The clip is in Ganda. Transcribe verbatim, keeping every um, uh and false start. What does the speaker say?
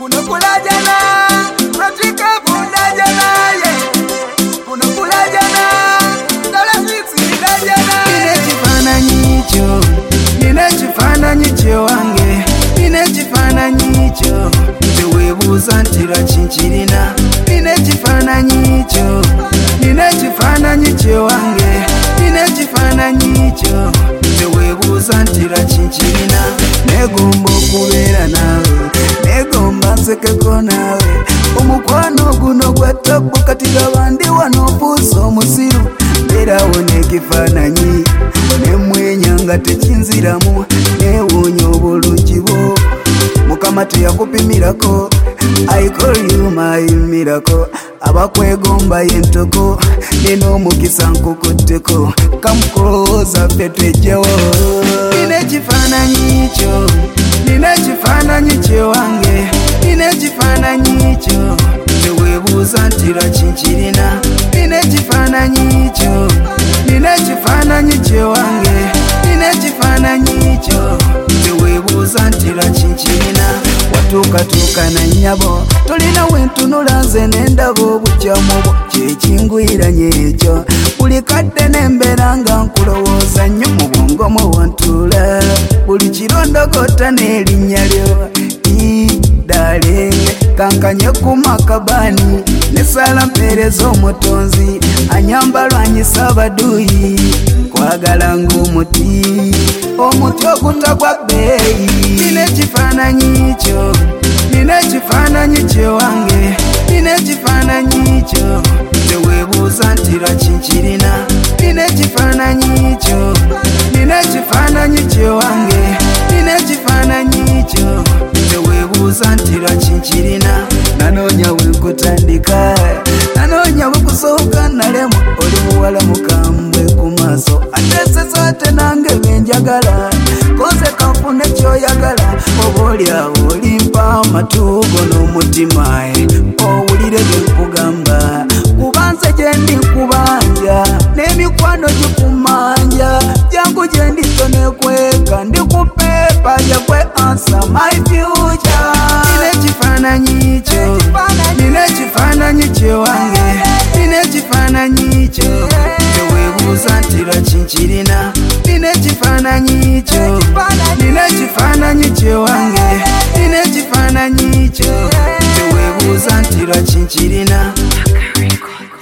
kuno kulajana pratika kundajana ye kuno kulajana dala six ndajana ine chifananyi cho ine chifananyi cho wange ine chifananyi cho tewebuza ntira chinchirina ine chifananyi cho ine chifananyi cho wange ine chifananyi cho tewebuza ntira chinchirina negomba kubera nawe negomba nsekeko nawe omukwano guno gwatabu kati gabandi wanobuuza omusiru mberawo nekifananyi nemwenyanga tekinziramu newuunya obulungi bwo mukama teyakupimirako I call you my miracle abakwegomba yentoko nino mukisa nkukutteko come closer petwejewo ine chifananyi cho nine chifananyi cho wange ine chifananyi cho tewebuza ntira chinchirina ine chifananyi cho nine chifananyi cho wange ine chifananyi cho tewebuza ntira chinchirina watuukatuuka na nnyabo tolina wentunula nze n'endabo obukyamu bwo kyekingwiranye ekyo buli kadde n'embeera nga nkulowooza nnyo mu bwongo mwe wantula buli kirondogota n'erinnya lyo idalenge kankanye ku makabani nesala mpeereza omutonzi anyamba lwanyisa abaduyi kwagala ng'omuti omuti ogutagwa bbeeyi nine ekifaananyi kyo nine ekifaananyi kyo wange nine ekifaananyi kyo teweebuuza ntira kinkirina nine ekifaananyi kyo nine ekifaananyi kyo wange nine ekifaananyi kyo teweebuuza ntira kinkirina nanoonya wenkutandika nanoonya wekusooka nalemu oli muwala mukambwe ku maaso ateeseso ate nange benjagala koze kanfune kyoyagala oba oliawo olimpa amatuugo n'omutima owulire byenkugamba kubanze gye ndi kubanja n'emikwano gikumanja jangu gye ndito nekweka ndikupepa yakwe answer my future nine ekifaananyi kyo nine ekifaananyi kyo wange nine ekifaananyi kyo teweebuuza ntira kinkirina nine ekifaananyi kyo nine ekifaananyi kyo wange nine ekifaananyi kyo teweebuuza ntira kinkirina.